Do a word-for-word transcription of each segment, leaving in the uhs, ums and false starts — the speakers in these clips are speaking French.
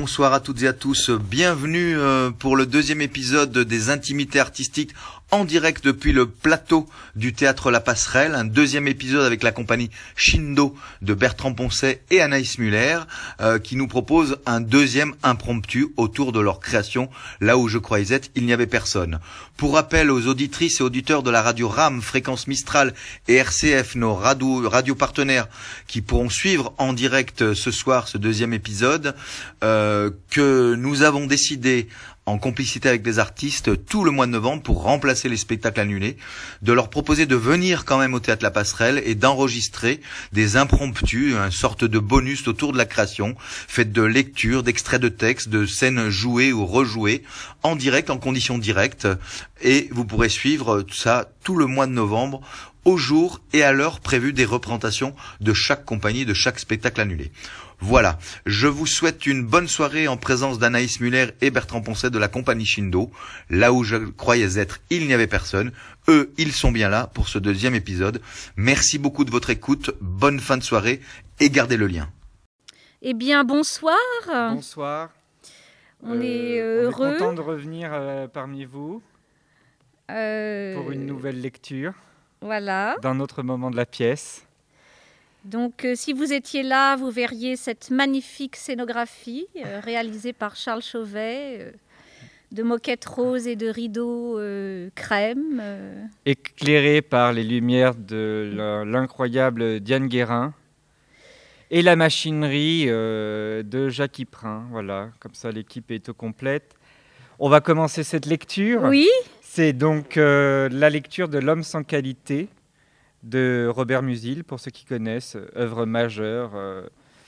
bonsoir à toutes et à tous. Bienvenue pour le deuxième épisode des Intimités artistiques en direct depuis le plateau du théâtre La Passerelle. Un deuxième épisode avec la compagnie Shindo de Bertrand Poncet et Anaïs Muller euh, qui nous propose un deuxième impromptu autour de leur création. Là où je croyais être, il n'y avait personne. Pour rappel aux auditrices et auditeurs de la radio RAM, Fréquence Mistral et R C F, nos radio, radio partenaires qui pourront suivre en direct ce soir ce deuxième épisode, euh, que nous avons décidé en complicité avec des artistes tout le mois de novembre pour remplacer les spectacles annulés, de leur proposer de venir quand même au Théâtre La Passerelle et d'enregistrer des impromptus, une sorte de bonus autour de la création, faite de lectures, d'extraits de textes, de scènes jouées ou rejouées, en direct, en conditions directes, et vous pourrez suivre ça tout le mois de novembre, au jour et à l'heure prévue des représentations de chaque compagnie, de chaque spectacle annulé. Voilà, je vous souhaite une bonne soirée en présence d'Anaïs Muller et Bertrand Poncet de la compagnie Shindo. Là où je croyais être, il n'y avait personne. Eux, ils sont bien là pour ce deuxième épisode. Merci beaucoup de votre écoute, bonne fin de soirée et gardez le lien. Eh bien, bonsoir. Bonsoir. On euh, est euh, heureux. On est content de revenir euh, parmi vous euh... pour une nouvelle lecture. Voilà. D'un autre moment de la pièce. Donc, euh, si vous étiez là, vous verriez cette magnifique scénographie euh, réalisée par Charles Chauvet, euh, de moquettes roses et de rideaux euh, crème. Euh. Éclairée par les lumières de l'incroyable Diane Guérin et la machinerie euh, de Jacques Yprin. Voilà, comme ça l'équipe est au complète. On va commencer cette lecture. Oui. C'est donc euh, la lecture de L'homme sans qualité de Robert Musil, pour ceux qui connaissent, œuvre majeure euh,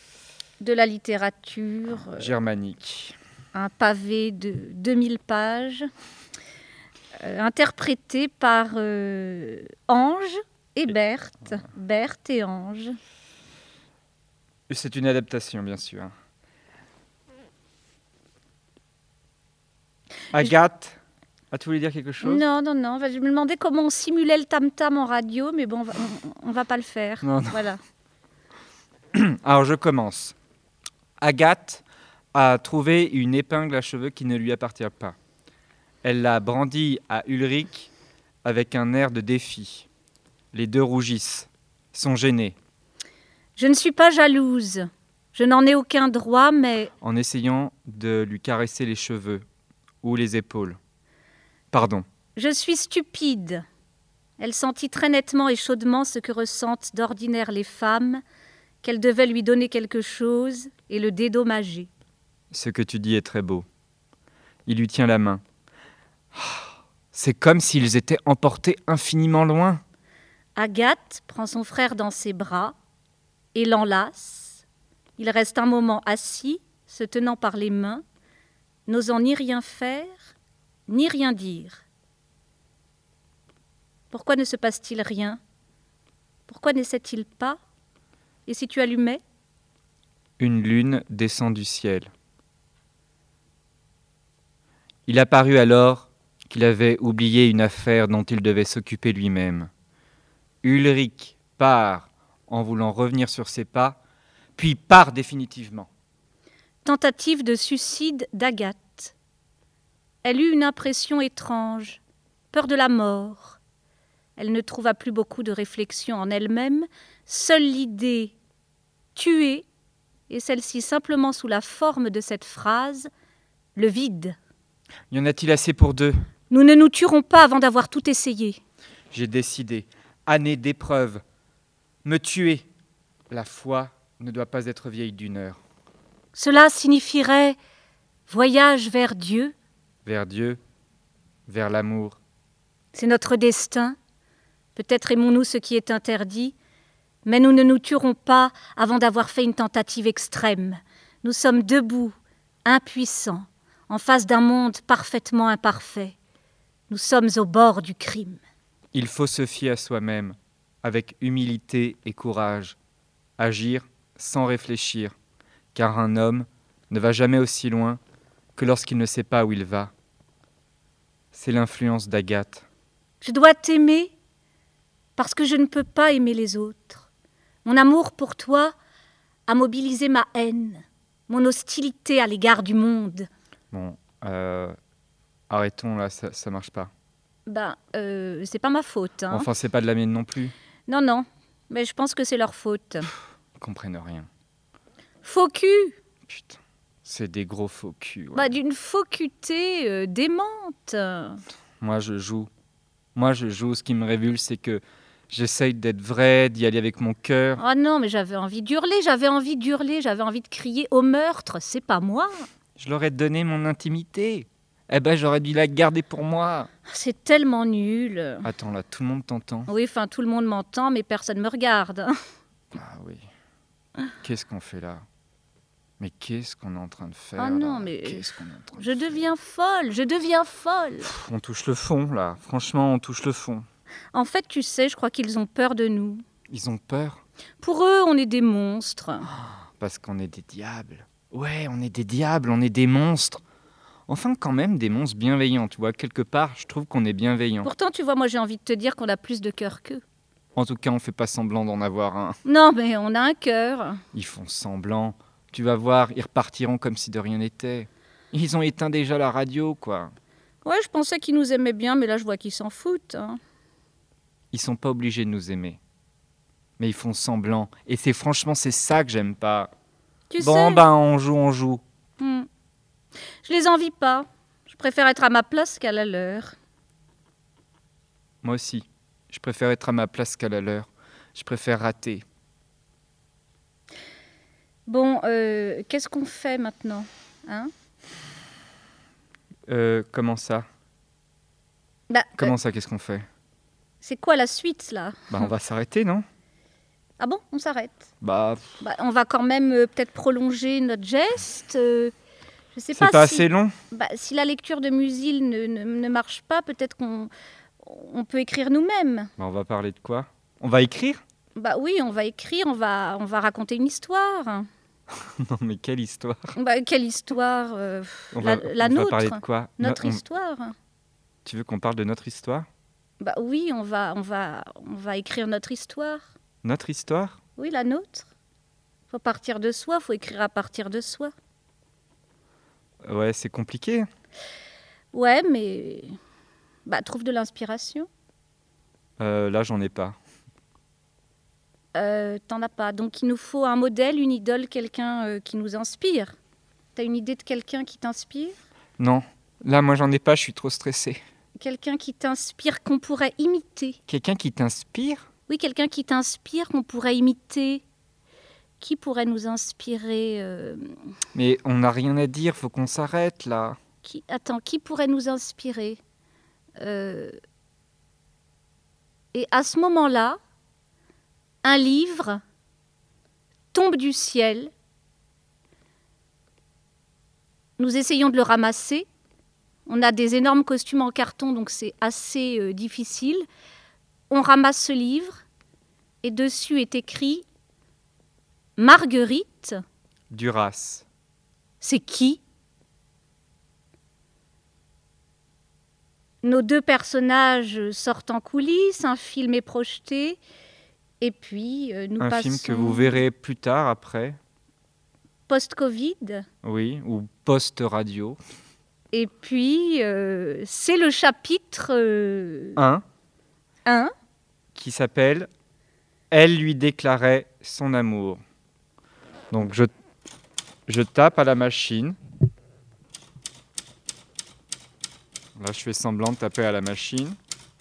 de la littérature euh, germanique. Un pavé de deux mille pages, euh, interprété par euh, Ange et Berthe, Berthe et Ange. C'est une adaptation, bien sûr. Agathe, as-tu voulu dire quelque chose ? Non, non, non. Je me demandais comment on simulait le tam-tam en radio, mais bon, on ne va pas le faire. Non, non. Voilà. Alors, je commence. Agathe a trouvé une épingle à cheveux qui ne lui appartient pas. Elle l'a brandie à Ulrich avec un air de défi. Les deux rougissent, sont gênés. Je ne suis pas jalouse. Je n'en ai aucun droit, mais... En essayant de lui caresser les cheveux ou les épaules. Pardon. Je suis stupide. Elle sentit très nettement et chaudement ce que ressentent d'ordinaire les femmes, qu'elle devait lui donner quelque chose et le dédommager. Ce que tu dis est très beau. Il lui tient la main. C'est comme s'ils étaient emportés infiniment loin. Agathe prend son frère dans ses bras et l'enlace. Il reste un moment assis, se tenant par les mains, n'osant ni rien faire, ni rien dire. Pourquoi ne se passe-t-il rien ? Pourquoi n'essaie-t-il pas ? Et si tu allumais ? Une lune descend du ciel. Il apparut alors qu'il avait oublié une affaire dont il devait s'occuper lui-même. Ulrich part en voulant revenir sur ses pas, puis part définitivement. Tentative de suicide d'Agathe. Elle eut une impression étrange, peur de la mort. Elle ne trouva plus beaucoup de réflexion en elle-même, seule l'idée « tuer » et celle-ci simplement sous la forme de cette phrase « le vide ». Y en a-t-il assez pour deux ? Nous ne nous tuerons pas avant d'avoir tout essayé. J'ai décidé, année d'épreuve, me tuer. La foi ne doit pas être vieille d'une heure. Cela signifierait voyage vers Dieu. Vers Dieu, vers l'amour. C'est notre destin. Peut-être aimons-nous ce qui est interdit, mais nous ne nous tuerons pas avant d'avoir fait une tentative extrême. Nous sommes debout, impuissants, en face d'un monde parfaitement imparfait. Nous sommes au bord du crime. Il faut se fier à soi-même, avec humilité et courage. Agir sans réfléchir, car un homme ne va jamais aussi loin que lorsqu'il ne sait pas où il va. C'est l'influence d'Agathe. Je dois t'aimer parce que je ne peux pas aimer les autres. Mon amour pour toi a mobilisé ma haine. mon hostilité à l'égard du monde. Bon, euh, arrêtons là, ça, ça marche pas. Ben, euh, c'est pas ma faute. Hein. Enfin, c'est pas de la mienne non plus. Non, non, mais je pense que c'est leur faute. Ils comprennent rien. Faux cul. Putain, c'est des gros faux culs. Ouais. Bah, d'une faucuté euh, démente. Moi, je joue. Moi, je joue. Ce qui me révulse, c'est que j'essaye d'être vrai, d'y aller avec mon cœur. Ah non, mais j'avais envie d'hurler, j'avais envie d'hurler, j'avais envie de crier au meurtre, c'est pas moi. Je leur ai donné mon intimité. Eh ben, j'aurais dû la garder pour moi. C'est tellement nul. Attends, là, tout le monde t'entend. Oui, enfin, tout le monde m'entend, mais personne me regarde. Ah oui. Qu'est-ce qu'on fait là? Mais qu'est-ce qu'on est en train de faire? Ah non, là mais Qu'est-ce qu'on est en train de je faire deviens folle, je deviens folle. Pff, On touche le fond, là. Franchement, on touche le fond. En fait, tu sais, je crois qu'ils ont peur de nous. Ils ont peur Pour eux, on est des monstres. parce qu'on est des diables. Ouais, on est des diables, on est des monstres. Enfin, quand même, des monstres bienveillants, tu vois. Quelque part, je trouve qu'on est bienveillants. Pourtant, tu vois, moi, j'ai envie de te dire qu'on a plus de cœur qu'eux. En tout cas, on fait pas semblant d'en avoir un. Non, mais on a un cœur. Ils font semblant. Tu vas voir, ils repartiront comme si de rien n'était. Ils ont éteint déjà la radio, quoi. Ouais, je pensais qu'ils nous aimaient bien, mais là, je vois qu'ils s'en foutent. Hein. Ils sont pas obligés de nous aimer. Mais ils font semblant. Et c'est franchement, c'est ça que j'aime pas. Tu Bon, sais, ben, on joue, on joue. hmm, je les envie pas. Je préfère être à ma place qu'à la leur. Moi aussi. Je préfère être à ma place qu'à la leur. Je préfère rater. Bon, euh, qu'est-ce qu'on fait maintenant, hein? Euh, comment ça Bah, Comment euh, ça, qu'est-ce qu'on fait c'est quoi la suite, là? Bah, on va s'arrêter, non Ah bon, on s'arrête. Bah, Bah, on va quand même euh, peut-être prolonger notre geste. euh, je sais c'est pas, pas si, assez long. bah, si la lecture de Musil ne, ne, ne marche pas, peut-être qu'on on peut écrire nous-mêmes. Bah, on va parler de quoi? On va écrire? Bah oui, on va écrire, on va, on va raconter une histoire. Non, mais quelle histoire? Bah, quelle histoire euh, On La, va, la on va nôtre. parler de quoi? Notre No- on- histoire. Tu veux qu'on parle de notre histoire? Bah oui, on va, on va, on va écrire notre histoire. Notre histoire? Oui, la nôtre. Faut partir de soi, faut écrire à partir de soi. Ouais, c'est compliqué. Ouais, mais bah trouve de l'inspiration. Euh, là, j'en ai pas. Euh, T'en as pas. Donc il nous faut un modèle, une idole, quelqu'un euh, qui nous inspire. T'as une idée de quelqu'un qui t'inspire? Non. Là, moi, j'en ai pas, je suis trop stressé. Quelqu'un qui t'inspire, qu'on pourrait imiter. Quelqu'un qui t'inspire? Oui, quelqu'un qui t'inspire, qu'on pourrait imiter. Qui pourrait nous inspirer euh, Mais on n'a rien à dire, faut qu'on s'arrête, là. qui... Attends, qui pourrait nous inspirer Euh, Et à ce moment-là, un livre tombe du ciel. Nous essayons de le ramasser. On a des énormes costumes en carton, donc c'est assez euh, difficile. On ramasse ce livre et dessus est écrit Marguerite. Duras. C'est qui? Nos deux personnages sortent en coulisses, un film est projeté, et puis euh, nous Un passons film que vous verrez plus tard, après. post-Covid, Oui, ou post-radio. et puis euh, c'est le chapitre euh, Un un. qui s'appelle « Elle lui déclarait son amour ». Donc, je, je tape à la machine. Là, je fais semblant de taper à la machine.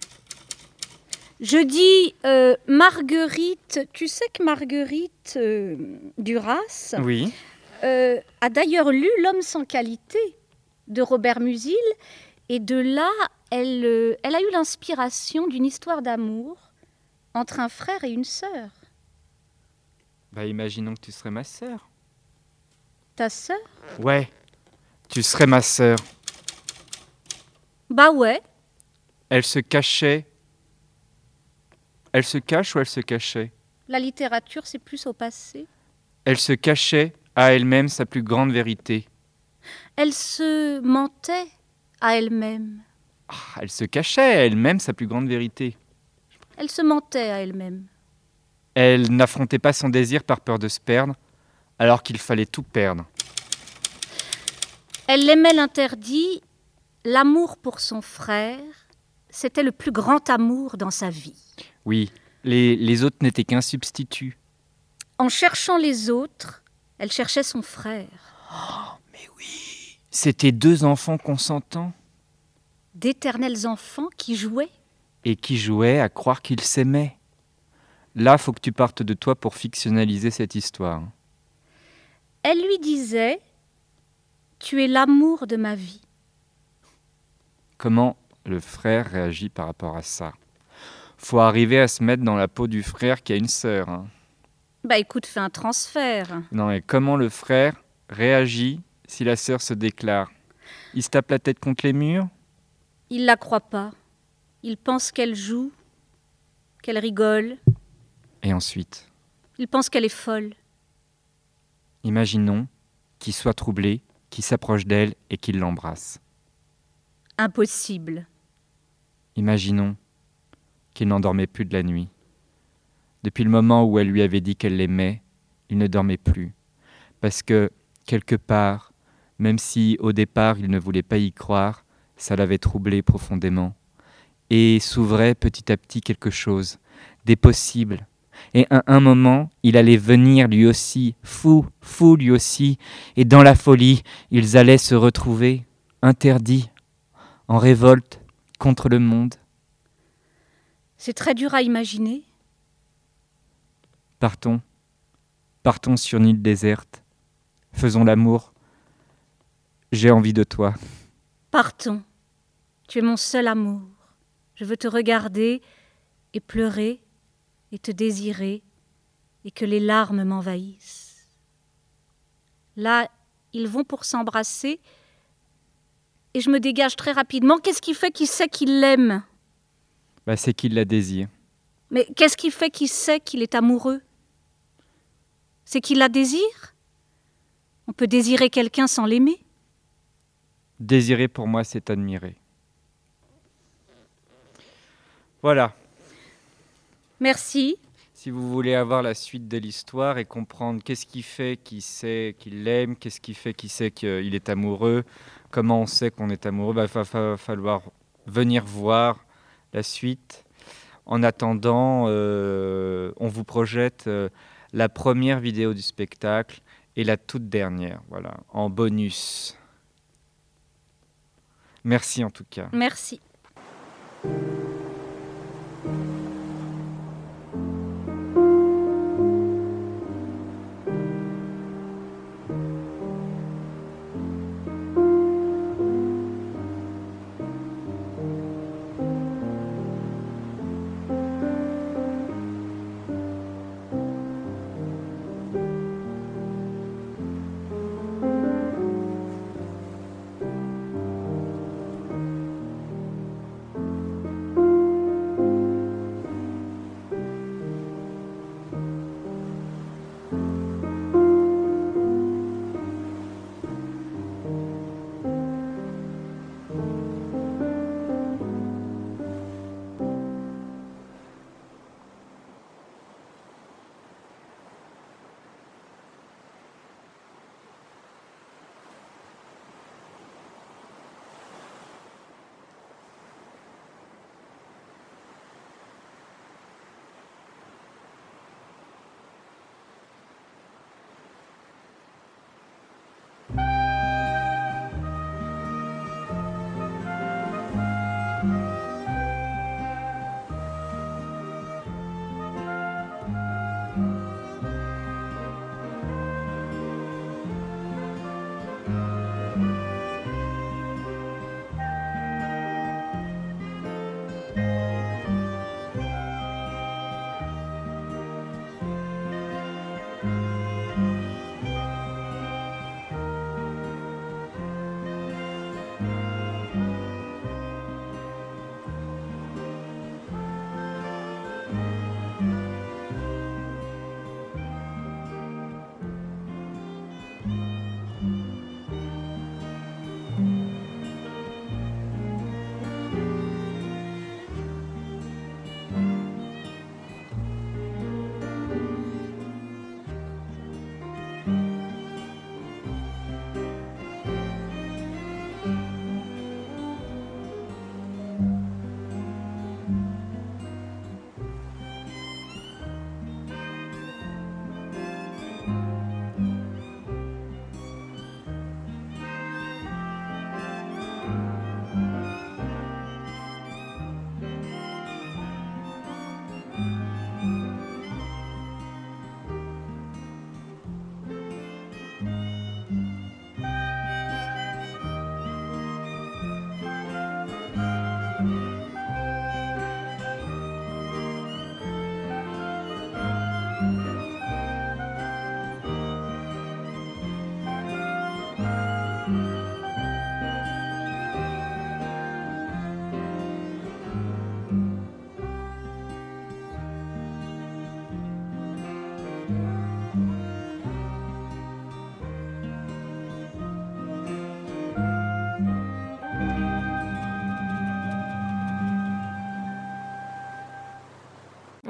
Je dis euh, Marguerite, tu sais que Marguerite euh, Duras Oui. euh, a d'ailleurs lu L'homme sans qualité de Robert Musil, et de là, elle, euh, elle a eu l'inspiration d'une histoire d'amour entre un frère et une sœur. Bah, imaginons que tu serais ma sœur. Ta sœur? Ouais, tu serais ma sœur. Bah ouais, Elle se cachait. Elle se cache ou elle se cachait? la littérature, c'est plus au passé. Elle se cachait à elle-même sa plus grande vérité. Elle se mentait à elle-même. Ah, elle se cachait à elle-même sa plus grande vérité. Elle se mentait à elle-même. Elle n'affrontait pas son désir par peur de se perdre, alors qu'il fallait tout perdre. Elle l'aimait l'interdit, l'amour pour son frère, c'était le plus grand amour dans sa vie. Oui, les, les autres n'étaient qu'un substitut. En cherchant les autres, elle cherchait son frère. Oh, mais oui, c'était deux enfants consentants. D'éternels enfants qui jouaient. Et qui jouaient à croire qu'ils s'aimaient. Là, faut que tu partes de toi pour fictionnaliser cette histoire. Elle lui disait « Tu es l'amour de ma vie ». Comment le frère réagit par rapport à ça? Faut arriver à se mettre dans la peau du frère qui a une sœur. Hein. Bah écoute, fais un transfert. Non, mais comment le frère réagit si la sœur se déclare? Il se tape la tête contre les murs? Il la croit pas. Il pense qu'elle joue, qu'elle rigole. Et ensuite? Il pense qu'elle est folle. Imaginons qu'il soit troublé, qu'il s'approche d'elle et qu'il l'embrasse. Impossible. Imaginons qu'il n'endormait plus de la nuit. Depuis le moment où elle lui avait dit qu'elle l'aimait, il ne dormait plus. Parce que, quelque part, même si au départ il ne voulait pas y croire, ça l'avait troublé profondément. Et s'ouvrait petit à petit quelque chose, des possibles. Et à un moment, il allait venir lui aussi, fou, fou lui aussi. Et dans la folie, ils allaient se retrouver, interdits, en révolte contre le monde. C'est très dur à imaginer. Partons, partons sur une île déserte. Faisons l'amour. J'ai envie de toi. Partons. Tu es mon seul amour. Je veux te regarder et pleurer et te désirer et que les larmes m'envahissent. Là, ils vont pour s'embrasser et je me dégage très rapidement. Qu'est-ce qui fait qu'il sait qu'il l'aime ? Bah, c'est qu'il la désire. Mais qu'est-ce qui fait qu'il sait qu'il est amoureux ? C'est qu'il la désire ? On peut désirer quelqu'un sans l'aimer ? Désirer pour moi, c'est admirer. Voilà. Merci. Si vous voulez avoir la suite de l'histoire et comprendre qu'est-ce qui fait qu'il sait qu'il l'aime, qu'est-ce qui fait qu'il sait qu'il est amoureux, comment on sait qu'on est amoureux, bah, va, va falloir venir voir la suite. En attendant, euh, on vous projette euh, la première vidéo du spectacle et la toute dernière, voilà, en bonus. Merci en tout cas. Merci.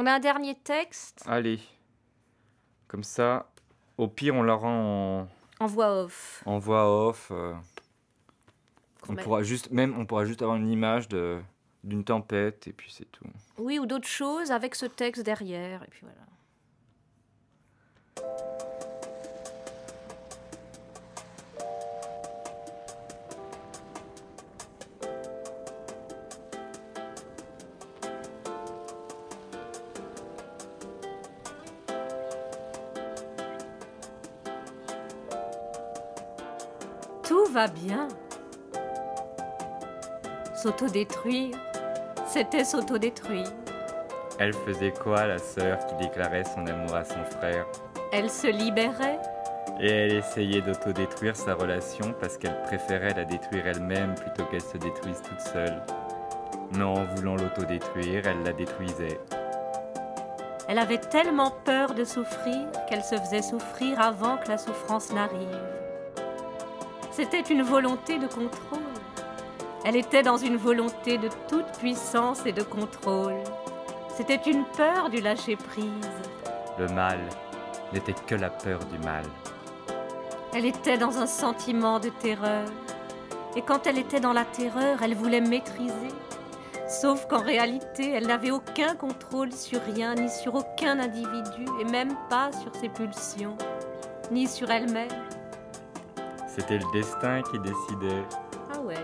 On a un dernier texte Allez. Comme ça, au pire, on la rend en, en voix off. en voix off. euh, Qu'on on met- pourra juste, même, on pourra juste avoir une image de, d'une tempête et puis c'est tout. Oui, ou d'autres choses avec ce texte derrière. Et puis voilà. Tout va bien. S'autodétruire, c'était s'autodétruire. Elle faisait quoi, la sœur qui déclarait son amour à son frère? Elle se libérait. Et elle essayait d'autodétruire sa relation parce qu'elle préférait la détruire elle-même plutôt qu'elle se détruise toute seule. Mais en voulant l'autodétruire, elle la détruisait. Elle avait tellement peur de souffrir qu'elle se faisait souffrir avant que la souffrance n'arrive. C'était une volonté de contrôle. Elle était dans une volonté de toute puissance et de contrôle. C'était une peur du lâcher-prise. Le mal n'était que la peur du mal. Elle était dans un sentiment de terreur. Et quand elle était dans la terreur, elle voulait maîtriser. Sauf qu'en réalité, elle n'avait aucun contrôle sur rien, ni sur aucun individu, et même pas sur ses pulsions, ni sur elle-même. C'était le destin qui décidait. Ah ouais.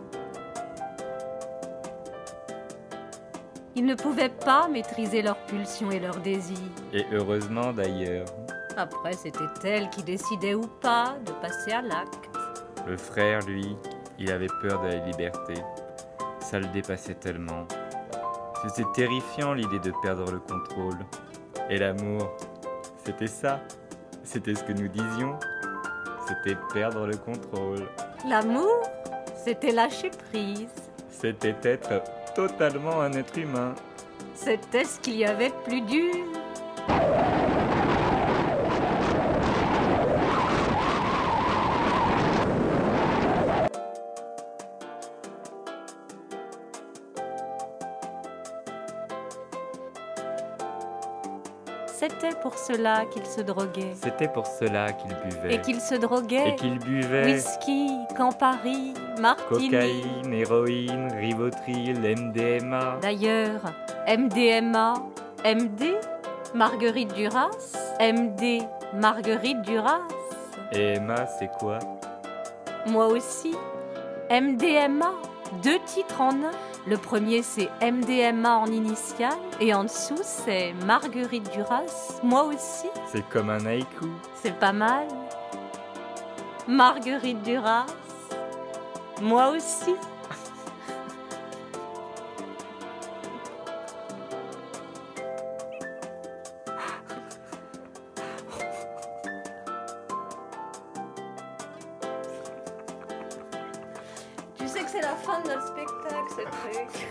Ils ne pouvaient pas maîtriser leurs pulsions et leurs désirs. Et heureusement d'ailleurs. Après, c'était elle qui décidait ou pas de passer à l'acte. Le frère, lui, il avait peur de la liberté. Ça le dépassait tellement. C'était terrifiant l'idée de perdre le contrôle. Et l'amour, c'était ça. C'était ce que nous disions. C'était perdre le contrôle. L'amour, c'était lâcher prise. C'était être totalement un être humain. C'était ce qu'il y avait de plus dur. C'était pour cela qu'il se droguait. C'était pour cela qu'il buvait. Et qu'il se droguait. Et qu'il buvait. Whisky, Campari, Martini. Cocaïne, héroïne, Rivotril, M D M A. D'ailleurs, M D M A, M D, Marguerite Duras, M D, Marguerite Duras. Et M A, c'est quoi? Moi aussi, M D M A, deux titres en un. Le premier, c'est M D M A en initiale, et en dessous, c'est Marguerite Duras. Moi aussi, C'est comme un haïku. c'est pas mal. Marguerite Duras. Moi aussi. Tu sais que c'est la fin de notre spectacle, ce truc.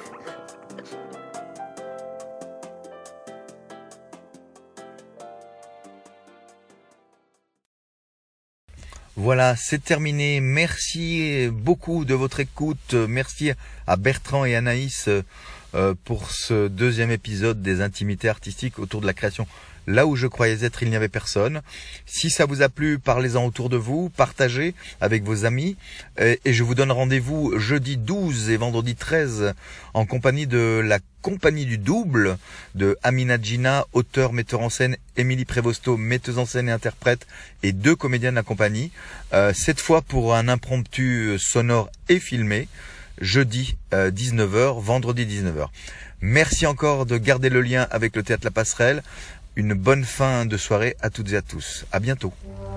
Voilà, c'est terminé. Merci beaucoup de votre écoute. Merci à Bertrand et Anaïs euh, pour ce deuxième épisode des intimités artistiques autour de la création. Là où je croyais être, il n'y avait personne. Si ça vous a plu, parlez-en autour de vous, partagez avec vos amis. Et, et je vous donne rendez-vous jeudi douze et vendredi treize en compagnie de la Compagnie du Double de Amina Gina, auteur, metteur en scène, Émilie Prévosto, metteuse en scène et interprète, et deux comédiens de la compagnie. Euh, cette fois pour un impromptu sonore et filmé, jeudi euh, dix-neuf heures, vendredi dix-neuf heures. Merci encore de garder le lien avec le Théâtre La Passerelle. Une bonne fin de soirée à toutes et à tous. À bientôt.